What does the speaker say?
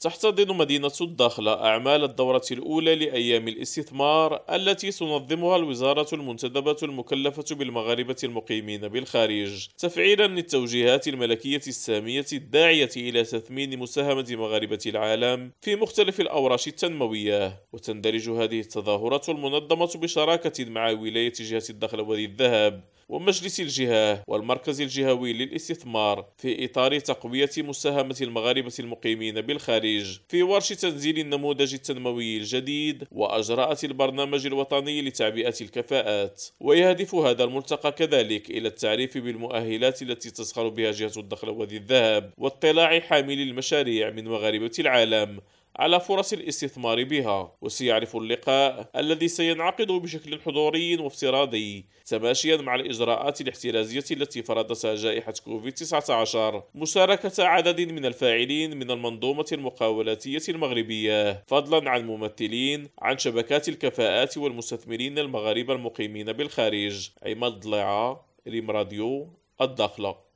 تحتضن مدينة الداخلة أعمال الدورة الأولى لأيام الاستثمار التي تنظمها الوزارة المنتدبة المكلفة بالمغاربة المقيمين بالخارج، تفعيلا للتوجيهات الملكية السامية الداعية إلى تثمين مساهمة مغاربة العالم في مختلف الأوراش التنموية. وتندرج هذه التظاهرات المنظمة بشراكة مع ولاية جهة الدخل وذي الذهب ومجلس الجهة والمركز الجهوي للاستثمار في إطار تقوية مساهمة المغاربة المقيمين بالخارج في ورش تنزيل النموذج التنموي الجديد وأجراءات البرنامج الوطني لتعبئة الكفاءات. ويهدف هذا الملتقى كذلك إلى التعريف بالمؤهلات التي تسخر بها جهة الدخل وذي الذهب واطلاع حاملي المشاريع من مغاربة العالم على فرص الاستثمار بها. وسيعرف اللقاء الذي سينعقد بشكل حضوري وافتراضي تماشيا مع الإجراءات الاحترازية التي فرضتها جائحة كوفيد-19 مشاركة عدد من الفاعلين من المنظومة المقاولاتية المغربية، فضلا عن ممثلين عن شبكات الكفاءات والمستثمرين المغاربة المقيمين بالخارج. عماد ضليعة، ريم راديو، الداخلة.